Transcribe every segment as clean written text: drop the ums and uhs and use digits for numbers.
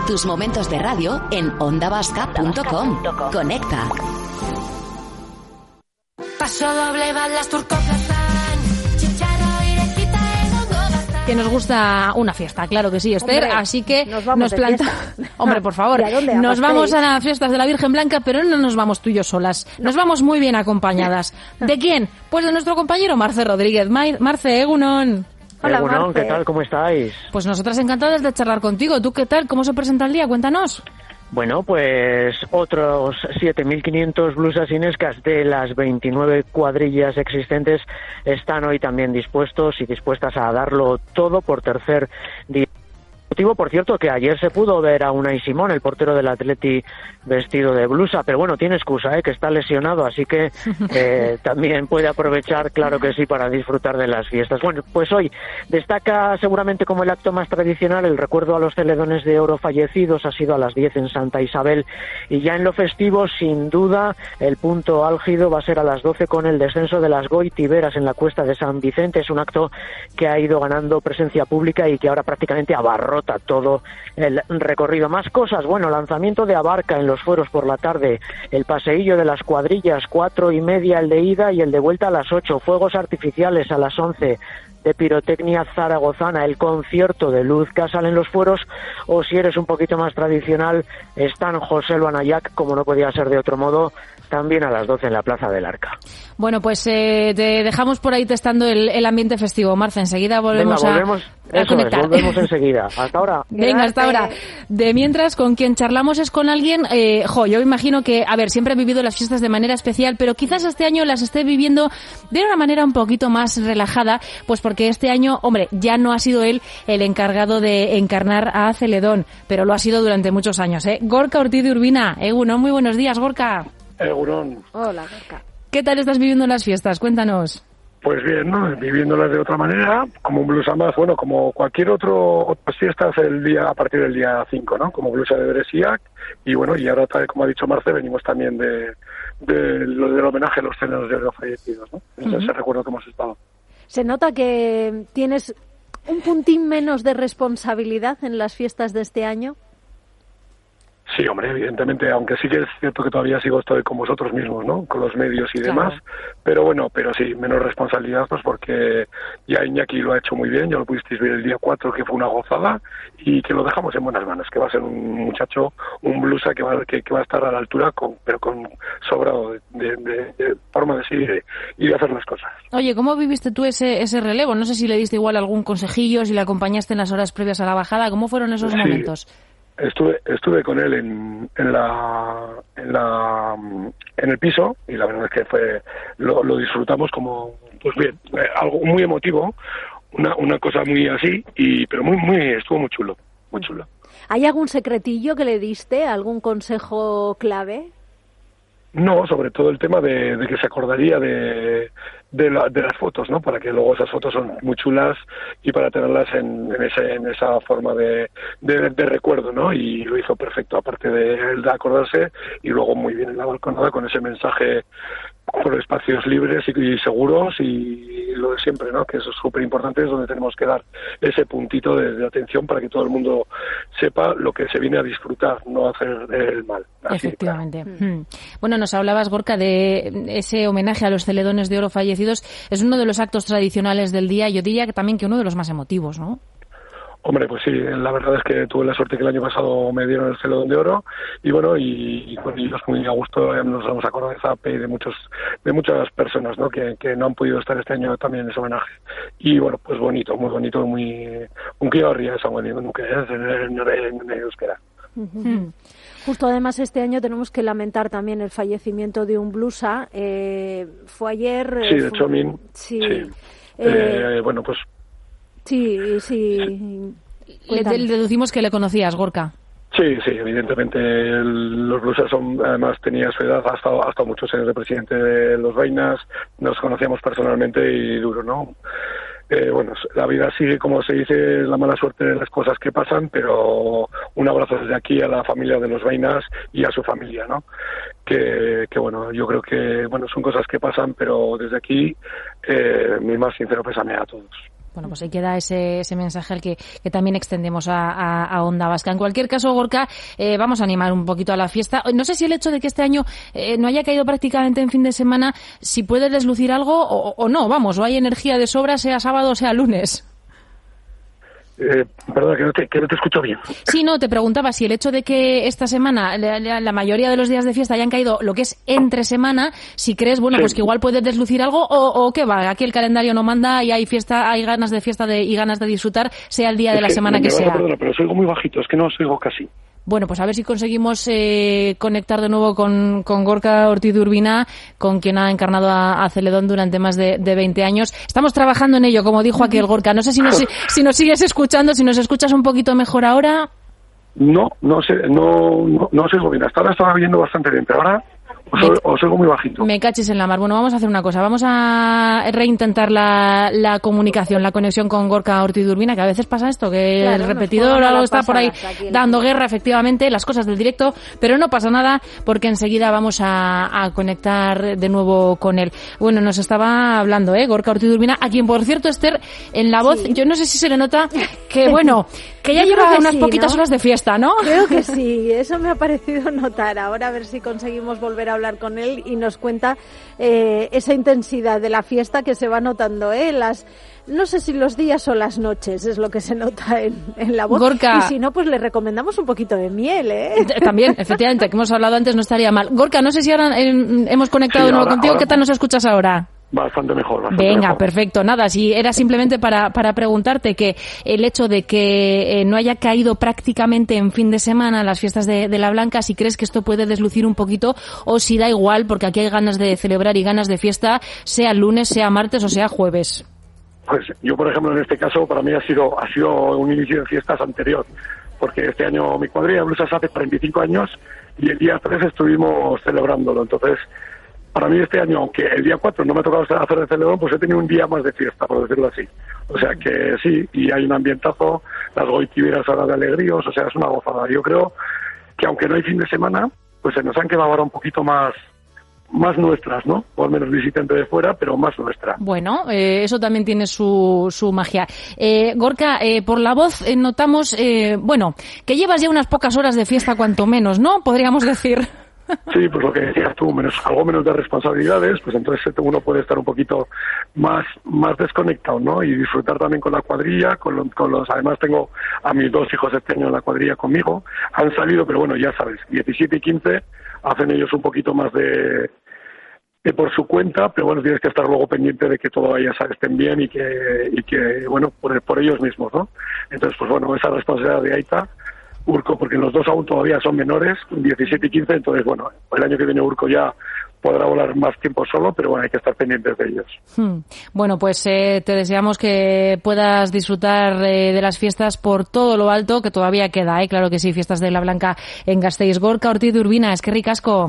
Tus momentos de radio en ondavasca.com. Conecta. Paso doble, balas turcoplazán, chicharro directita en Ondavasca. Que nos gusta una fiesta, claro que sí, Esther, Hombre, así que nos planta. Hombre, por favor, nos vamos a las fiestas de la Virgen Blanca, pero no nos vamos tú y yo solas, nos vamos muy bien acompañadas. ¿De quién? Pues de nuestro compañero Marce Rodríguez. Marce, Egunon. Hola, Egunon, Marce. ¿qué tal? ¿Cómo estáis? Pues nosotras encantadas de charlar contigo. ¿Tú qué tal? ¿Cómo se presenta el día? Cuéntanos. Bueno, pues otros 7.500 blusas inescas de las 29 cuadrillas existentes están hoy también dispuestos y dispuestas a darlo todo por tercer día. Motivo, por cierto, que ayer se pudo ver a Unai Simón, el portero del Atleti, vestido de blusa, pero bueno, tiene excusa, que está lesionado, así que también puede aprovechar, claro que sí, para disfrutar de las fiestas. Bueno, pues hoy destaca seguramente como el acto más tradicional el recuerdo a los Celedones de Oro fallecidos, ha sido a las 10 en Santa Isabel, y ya en lo festivo, sin duda, el punto álgido va a ser a las 12 con el descenso de las goitiberas en la cuesta de San Vicente. Es un acto que ha ido ganando presencia pública y que ahora prácticamente abarrota todo el recorrido. Más cosas, bueno, lanzamiento de Abarca en los fueros por la tarde, el paseillo de las cuadrillas, 4:30 el de ida y el de vuelta a las 8, fuegos artificiales a las 11, de pirotecnia zaragozana, el concierto de Luz Casal en los fueros, o si eres un poquito más tradicional, están José Luanayac, como no podía ser de otro modo, también a las 12 en la Plaza del Arca. Bueno, pues te dejamos por ahí testando el ambiente festivo, Marce. Enseguida volvemos a conectar. Volvemos enseguida. Hasta ahora. Venga, hasta ahora. De mientras, con quien charlamos es con alguien, yo imagino que, siempre he vivido las fiestas de manera especial, pero quizás este año las esté viviendo de una manera un poquito más relajada, pues porque este año, ya no ha sido él el encargado de encarnar a Celedón, pero lo ha sido durante muchos años, Gorka Ortiz de Urbina. Egunon, muy buenos días, Gorka. Egunon. Hola, Gorka. ¿Qué tal estás viviendo las fiestas? Cuéntanos. Pues bien, ¿no? Viviéndolas de otra manera, como un blusa más, bueno, como cualquier otras fiestas a partir del día 5, ¿no? Como blusa de Beresiak, y bueno, y ahora, como ha dicho Marce, venimos también del homenaje a los Celedones de Oro fallecidos, ¿no? Ese recuerdo que hemos estado. Se nota que tienes un puntín menos de responsabilidad en las fiestas de este año. Sí, hombre, evidentemente, aunque sí que es cierto que todavía estoy con vosotros mismos, ¿no? Con los medios y demás, pero bueno, pero sí, menos responsabilidad, pues porque ya Iñaki lo ha hecho muy bien, ya lo pudisteis ver el día 4, que fue una gozada, y que lo dejamos en buenas manos, que va a ser un muchacho, un blusa que va a estar a la altura, pero con sobrado de forma de seguir y de hacer las cosas. Oye, ¿cómo viviste tú ese relevo? No sé si le diste igual algún consejillo, si le acompañaste en las horas previas a la bajada, ¿cómo fueron esos momentos? Estuve con él en el piso, y la verdad es que lo disfrutamos como, pues bien, algo muy emotivo, una cosa muy así, pero estuvo muy chulo, muy chulo. ¿Hay algún secretillo que le diste, algún consejo clave? No, sobre todo el tema de que se acordaría de las fotos, ¿no? Para que luego esas fotos son muy chulas y para tenerlas en esa forma de recuerdo, ¿no? Y lo hizo perfecto, aparte de acordarse, y luego muy bien en la balconada con ese mensaje por espacios libres y seguros, y lo de siempre, ¿no? Que eso es súper importante, es donde tenemos que dar ese puntito de atención para que todo el mundo sepa lo que se viene a disfrutar, no hacer el mal. Así, efectivamente. Claro. Bueno, nos hablabas, Gorka, de ese homenaje a los Celedones de Oro fallecidos. Es uno de los actos tradicionales del día, yo diría que también que uno de los más emotivos, ¿no? Hombre, pues sí, la verdad es que tuve la suerte que el año pasado me dieron el Celedón de Oro, y bueno, y con ellos muy a gusto nos hemos acordado de Zape y de muchas personas, ¿no? Que no han podido estar este año también en ese homenaje. Y bueno, pues bonito, un río esa nunca es en euskera. Justo además este año tenemos que lamentar también el fallecimiento de un blusa. Fue ayer. Sí, de Chomin. Sí. Bueno, pues. Sí. Le deducimos que le conocías, Gorka. Sí, evidentemente los blusas además tenía su edad, ha estado muchos años de presidente de los Vainas, nos conocíamos personalmente y duro, ¿no? Bueno, la vida sigue, como se dice, la mala suerte de las cosas que pasan, pero un abrazo desde aquí a la familia de los Vainas y a su familia, ¿no? Que bueno, yo creo que, bueno, son cosas que pasan, pero desde aquí mi más sincero pésame a todos. Bueno, pues ahí queda ese mensaje al que también extendemos a Onda Vasca. En cualquier caso, Gorka, vamos a animar un poquito a la fiesta. No sé si el hecho de que este año no haya caído prácticamente en fin de semana, si puedes deslucir algo o no, vamos, o hay energía de sobra, sea sábado o sea lunes. Perdona, que no te escucho bien. Sí, no, te preguntaba si el hecho de que esta semana la mayoría de los días de fiesta hayan caído lo que es entre semana, si crees, bueno, pues que igual puedes deslucir algo o qué va, aquí el calendario no manda y hay fiesta, hay ganas de fiesta y ganas de disfrutar, sea el día de la semana que sea. Perdona, pero os oigo muy bajito, es que no os oigo casi. Bueno, pues a ver si conseguimos conectar de nuevo con Gorka Ortiz de Urbina, con quien ha encarnado a Celedón durante más de 20 años. Estamos trabajando en ello, como dijo aquí el Gorka. No sé si nos sigues escuchando, si nos escuchas un poquito mejor ahora. No os oigo bien. Hasta ahora estaba viendo bastante bien, pero ahora os oigo muy bajito. Me cachis en la mar. Bueno, vamos a hacer una cosa. Vamos a reintentar la comunicación, la conexión con Gorka Ortiz de Urbina, que a veces pasa esto, que claro, el repetidor algo está por ahí dando guerra, efectivamente, las cosas del directo, pero no pasa nada porque enseguida vamos a conectar de nuevo con él. Bueno, nos estaba hablando, Gorka Ortiz de Urbina, a quien, por cierto, Esther, en la voz, yo no sé si se le nota que, bueno, que ya lleva unas poquitas horas de fiesta, ¿no? Creo que sí, eso me ha parecido notar. Ahora a ver si conseguimos volver a hablar con él y nos cuenta esa intensidad de la fiesta que se va notando, no sé si los días o las noches es lo que se nota en la voz. Gorka, y si no, pues le recomendamos un poquito de miel, También, efectivamente, que hemos hablado antes, no estaría mal. Gorka, no sé si ahora hemos conectado de nuevo contigo, ahora, ¿qué tal nos escuchas ahora? Bastante mejor. Venga, perfecto. Nada, si era simplemente para preguntarte que el hecho de que no haya caído prácticamente en fin de semana las fiestas de la Blanca, si crees que esto puede deslucir un poquito o si da igual, porque aquí hay ganas de celebrar y ganas de fiesta, sea lunes, sea martes o sea jueves. Pues yo, por ejemplo, en este caso, para mí ha sido un inicio de fiestas anterior, porque este año mi cuadrilla de blusas hace 45 años y el día 3 estuvimos celebrándolo. Entonces, para mí este año, aunque el día 4 no me ha tocado hacer el celebrón, pues he tenido un día más de fiesta, por decirlo así. O sea que sí, y hay un ambientazo, las goitiberas ahora de alegríos, o sea, es una gozada. Yo creo que aunque no hay fin de semana, pues se nos han quedado ahora un poquito más nuestras, ¿no? Por menos visitante de fuera, pero más nuestra. Bueno, eso también tiene su magia. Gorka, por la voz notamos, que llevas ya unas pocas horas de fiesta cuanto menos, ¿no? Podríamos decir. Sí, pues lo que decías tú, algo menos de responsabilidades, pues entonces uno puede estar un poquito más desconectado, ¿no? Y disfrutar también con la cuadrilla, con los, además tengo a mis 2 hijos este año en la cuadrilla conmigo, han salido, pero bueno, ya sabes, 17 y 15 hacen ellos un poquito más de por su cuenta, pero bueno, tienes que estar luego pendiente de que todo ellas estén bien y que bueno, por ellos mismos, ¿no? Entonces, pues bueno, esa responsabilidad de Aita, Urco, porque los dos aún todavía son menores, 17 y 15, entonces bueno, el año que viene Urco ya podrá volar más tiempo solo, pero bueno, hay que estar pendientes de ellos. Bueno, pues te deseamos que puedas disfrutar de las fiestas por todo lo alto, que todavía queda, claro que sí, fiestas de la Blanca en Gasteiz. Gorka Ortiz de Urbina, es que ricasco.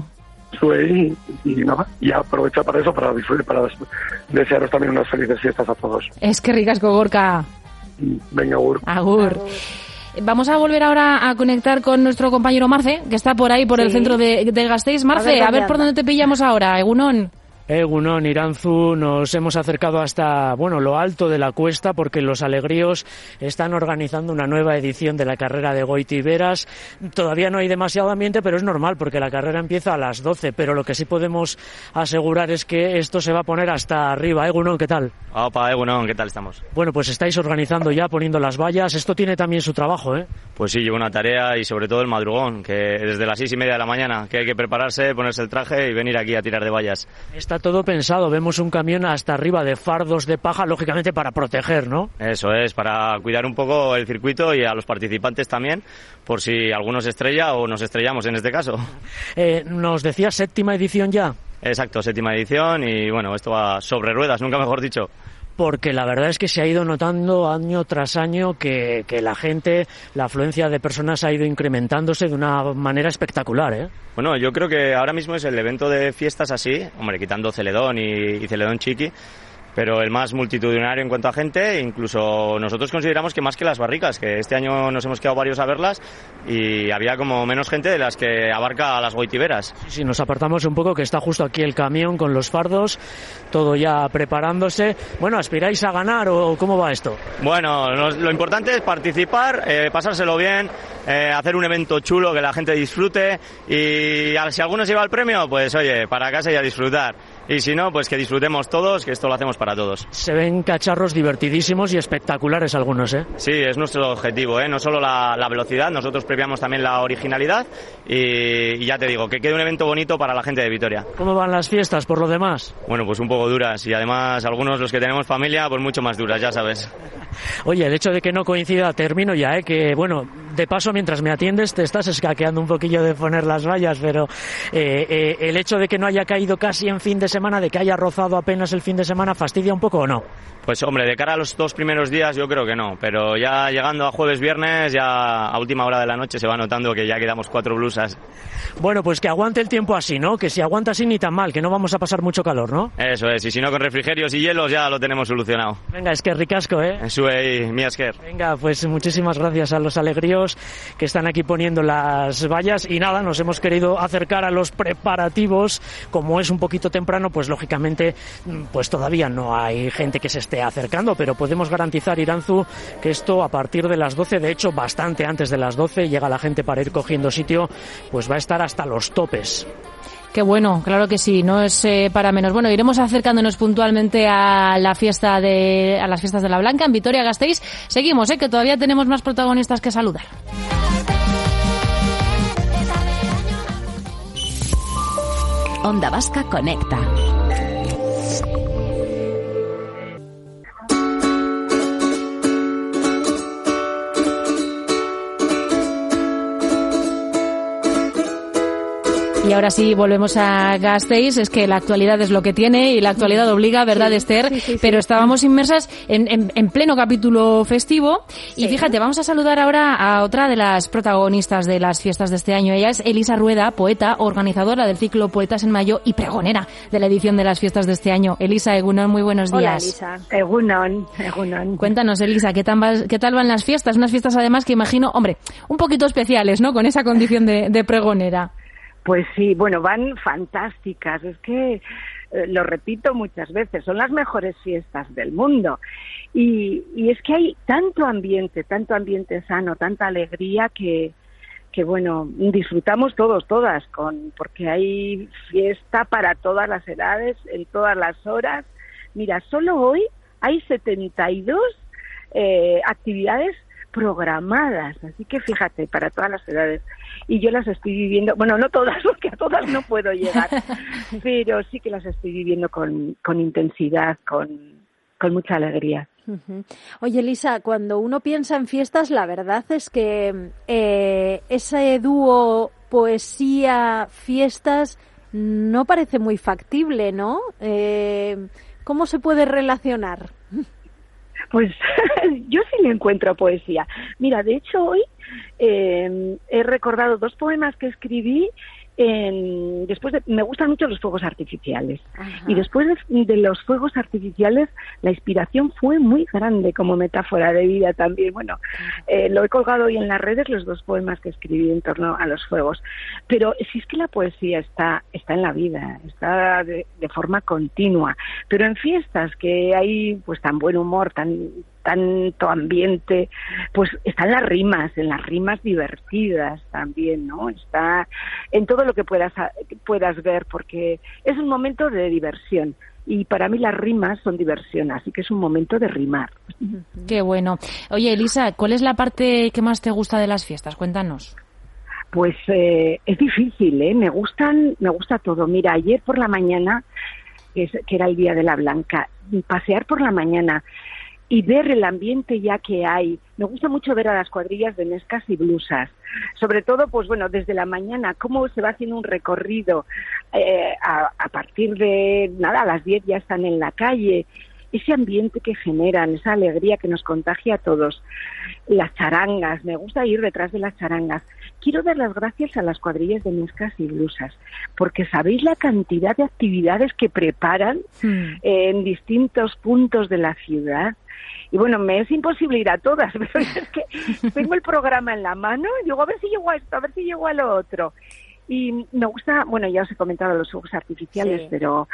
Y nada, y aprovecha para eso, para disfrutar, para desearos también unas felices fiestas a todos. Es que ricasco, Gorka. Venga, Agur. Agur. Vamos a volver ahora a conectar con nuestro compañero Marce, que está por ahí, por el centro de Gasteiz. Marce, a ver por dónde te pillamos ahora, Egunon. Egunon, Iranzu, nos hemos acercado hasta, lo alto de la cuesta porque los Alegríos están organizando una nueva edición de la carrera de Goitiberas. Todavía no hay demasiado ambiente, pero es normal porque la carrera empieza a las 12, pero lo que sí podemos asegurar es que esto se va a poner hasta arriba. Egunon, ¿qué tal? Opa, Egunon, ¿qué tal estamos? Bueno, pues estáis organizando ya, poniendo las vallas. Esto tiene también su trabajo, ¿eh? Pues sí, lleva una tarea y sobre todo el madrugón, que desde las 6:30 de la mañana, que hay que prepararse, ponerse el traje y venir aquí a tirar de vallas. Está todo pensado, vemos un camión hasta arriba de fardos de paja, lógicamente para proteger, ¿no? Eso es, para cuidar un poco el circuito y a los participantes también, por si alguno se estrella o nos estrellamos en este caso. Nos decía 7ª edición ya. Exacto, 7ª edición y bueno, esto va sobre ruedas, nunca mejor dicho. Porque la verdad es que se ha ido notando año tras año que la gente, la afluencia de personas ha ido incrementándose de una manera espectacular, ¿eh? Bueno, yo creo que ahora mismo es el evento de fiestas así, hombre, quitando Celedón y Celedón Chiqui, pero el más multitudinario en cuanto a gente. Incluso nosotros consideramos que más que las barricas, que este año nos hemos quedado varios a verlas y había como menos gente de las que abarca a las goitiberas. Sí, nos apartamos un poco, que está justo aquí el camión con los fardos, todo ya preparándose. Bueno, ¿aspiráis a ganar o cómo va esto? Bueno, lo importante es participar, pasárselo bien, hacer un evento chulo, que la gente disfrute, y si alguno se lleva el premio, pues oye, para casa y a disfrutar. Y si no, pues que disfrutemos todos, que esto lo hacemos para todos. Se ven cacharros divertidísimos y espectaculares algunos, ¿eh? Sí, es nuestro objetivo, ¿eh? No solo la velocidad, nosotros premiamos también la originalidad y ya te digo, que quede un evento bonito para la gente de Vitoria. ¿Cómo van las fiestas por lo demás? Bueno, pues un poco duras y además algunos, los que tenemos familia, pues mucho más duras, ya sabes. Oye, el hecho de que no coincida, termino ya, que bueno, de paso mientras me atiendes te estás escaqueando un poquillo de poner las vallas, pero el hecho de que no haya caído casi en fin de semana, de que haya rozado apenas el fin de semana, ¿fastidia un poco o no? Pues hombre, de cara a los 2 primeros días yo creo que no, pero ya llegando a jueves, viernes, ya a última hora de la noche se va notando que ya quedamos 4 blusas. Bueno, pues que aguante el tiempo así, ¿no? Que si aguanta así ni tan mal, que no vamos a pasar mucho calor, ¿no? Eso es, y si no con refrigerios y hielos ya lo tenemos solucionado. Venga, es que ricasco, Sube mi esker. Venga, pues muchísimas gracias a los alegríos que están aquí poniendo las vallas y nada, nos hemos querido acercar a los preparativos. Como es un poquito temprano, pues lógicamente pues todavía no hay gente que se esté acercando, pero podemos garantizar, Iranzu, que esto a partir de las 12, de hecho bastante antes de las 12, llega la gente para ir cogiendo sitio, pues va a estar hasta los topes. Qué bueno, claro que sí, no es para menos. Bueno, iremos acercándonos puntualmente a las fiestas de la Blanca en Vitoria-Gasteiz. Seguimos, que todavía tenemos más protagonistas que saludar. Onda Vasca Conecta. Y ahora sí, volvemos a Gasteiz. Es que la actualidad es lo que tiene y la actualidad obliga, ¿verdad, Esther? Sí. Pero estábamos inmersas en pleno capítulo festivo. Sí. Y fíjate, vamos a saludar ahora a otra de las protagonistas de las fiestas de este año. Ella es Elisa Rueda, poeta, organizadora del ciclo Poetas en Mayo y pregonera de la edición de las fiestas de este año. Elisa, Egunon, muy buenos días. Hola, Elisa. Egunon. Cuéntanos, Elisa, ¿qué tal van las fiestas? Unas fiestas, además, que imagino, hombre, un poquito especiales, ¿no?, con esa condición de pregonera. Pues sí, bueno, van fantásticas. Es que, lo repito muchas veces, son las mejores fiestas del mundo. Y es que hay tanto ambiente sano, tanta alegría que bueno, disfrutamos todas, porque hay fiesta para todas las edades, en todas las horas. Mira, solo hoy hay 72 actividades programadas, así que fíjate, para todas las edades. Y yo las estoy viviendo, bueno, no todas, porque a todas no puedo llegar, pero sí que las estoy viviendo con intensidad, con mucha alegría. Uh-huh. Oye, Elisa, cuando uno piensa en fiestas, la verdad es que ese dúo poesía-fiestas no parece muy factible, ¿no? ¿Cómo se puede relacionar? Pues yo sí le encuentro poesía. Mira, de hecho hoy he recordado 2 poemas que escribí me gustan mucho los fuegos artificiales. Ajá. Y después de los fuegos artificiales la inspiración fue muy grande como metáfora de vida también. Bueno, lo he colgado hoy en las redes, los 2 poemas que escribí en torno a los fuegos. Pero si es que la poesía está en la vida, está de forma continua. Pero en fiestas que hay pues tan buen humor, tanto ambiente, pues están las rimas, en las rimas divertidas también, ¿no? Está en todo lo que puedas ver, porque es un momento de diversión. Y para mí las rimas son diversión, así que es un momento de rimar. Qué bueno. Oye, Elisa, ¿cuál es la parte que más te gusta de las fiestas? Cuéntanos. Pues es difícil, me gusta todo. Mira, ayer por la mañana, que era el día de la Blanca, pasear por la mañana y ver el ambiente ya que hay. Me gusta mucho ver a las cuadrillas de nescas y blusas. Sobre todo, pues bueno, desde la mañana, cómo se va haciendo un recorrido. A partir de, a las 10 ya están en la calle. ese ambiente que generan, esa alegría que nos contagia a todos. Las charangas, me gusta ir detrás de las charangas. Quiero dar las gracias a las cuadrillas de Nescas y Blusas, porque sabéis la cantidad de actividades que preparan en distintos puntos de la ciudad. Y bueno, me es imposible ir a todas, pero es que tengo el programa en la mano y digo, a ver si llego a esto, a ver si llego a lo otro. Y me gusta, bueno, ya os he comentado los fuegos artificiales, sí, pero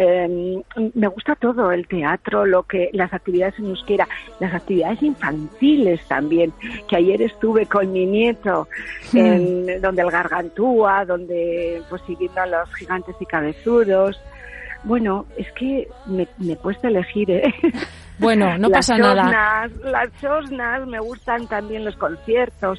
me gusta todo, el teatro, las actividades en euskera, las actividades infantiles también, que ayer estuve con mi nieto, donde el Gargantúa, donde pues siguiendo a los gigantes y cabezudos. Bueno, es que me cuesta elegir, ¿eh? Bueno, no pasa nada. Las chosnas, me gustan también los conciertos.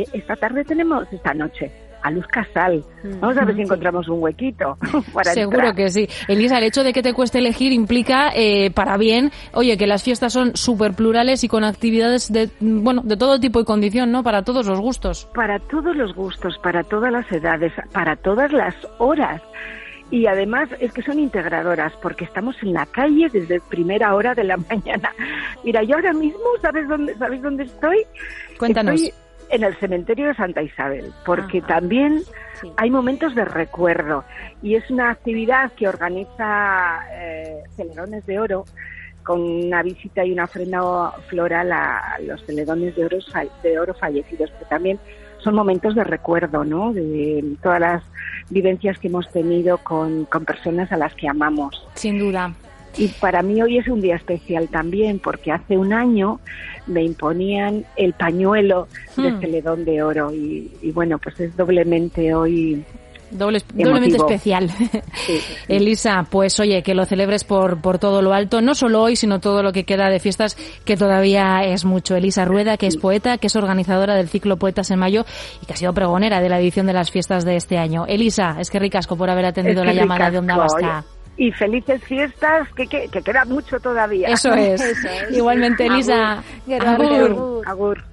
Esta noche, a Luz Casal. Vamos a ver si encontramos un huequito para Seguro entrar. que sí. Elisa, el hecho de que te cueste elegir implica, para bien, oye, que las fiestas son súper plurales y con actividades de todo tipo y condición, ¿no? Para todos los gustos. Para todos los gustos, para todas las edades, para todas las horas. Y además es que son integradoras, porque estamos en la calle desde primera hora de la mañana. Mira, yo ahora mismo, ¿sabéis dónde estoy? Cuéntanos. Estoy en el cementerio de Santa Isabel, porque también hay momentos de recuerdo. Y es una actividad que organiza Celedones de Oro, con una visita y una ofrenda floral a los celedones de oro fallecidos, pero también son momentos de recuerdo, ¿no? De todas las vivencias que hemos tenido con personas a las que amamos. Sin duda. Y para mí hoy es un día especial también, porque hace un año me imponían el pañuelo de Celedón de Oro y bueno, pues es doblemente hoy doblemente especial. Sí. Elisa, pues oye, que lo celebres por todo lo alto, no solo hoy, sino todo lo que queda de fiestas, que todavía es mucho. Elisa Rueda, que es poeta, que es organizadora del ciclo Poetas en Mayo y que ha sido pregonera de la edición de las fiestas de este año. Elisa, es que ricasco por haber atendido la llamada de Onda Vasca. Y felices fiestas, que queda mucho todavía. Eso es. Igualmente, Elisa. Agur. Agur.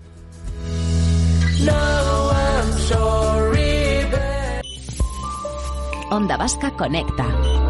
Onda Vasca conecta.